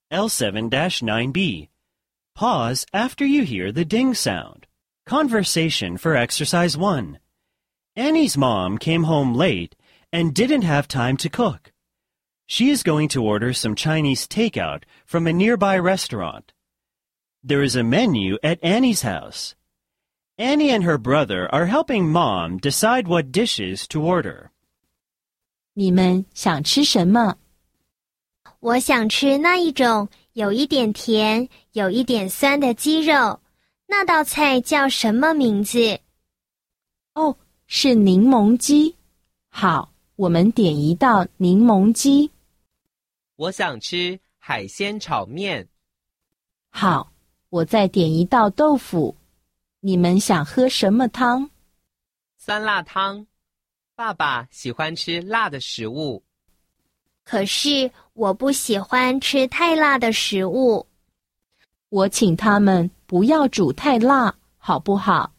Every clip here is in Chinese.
L7-9B. Pause after you hear the ding sound. Conversation for exercise 1. Annie's mom came home late and didn't have time to cook. She is going to order some Chinese takeout from a nearby restaurant. There is a menu at Annie's house. Annie and her brother are helping Mom decide what dishes to order. 你们想吃什么？ 我想吃那一种有一点甜、有一点酸的鸡肉。那道菜叫什么名字？ 哦，是柠檬鸡。好，我们点一道柠檬鸡。 我想吃海鲜炒面。 好，我再点一道豆腐。你们想喝什么汤？ 酸辣汤。爸爸喜欢吃辣的食物。 可是我不喜欢吃太辣的食物。 我请他们不要煮太辣，好不好？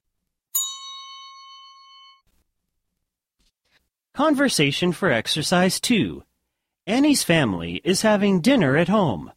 Conversation for exercise 2. Annie's family is having dinner at home.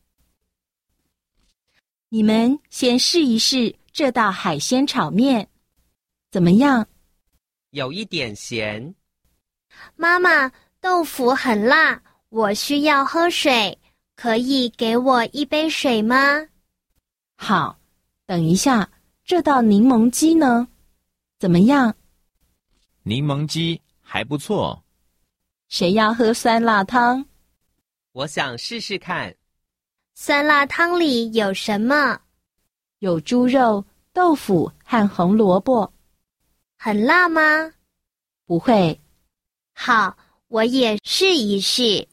你们先试一试这道海鲜炒面，怎么样？ 有一点咸。 妈妈，豆腐很辣，我需要喝水，可以给我一杯水吗？ 好，等一下，这道柠檬鸡呢？怎么样？ 柠檬鸡还不错。 谁要喝酸辣汤？ 我想试试看。 酸辣汤里有什么？ 有猪肉、豆腐和红萝卜。 很辣吗？ 不会。 好，我也试一试。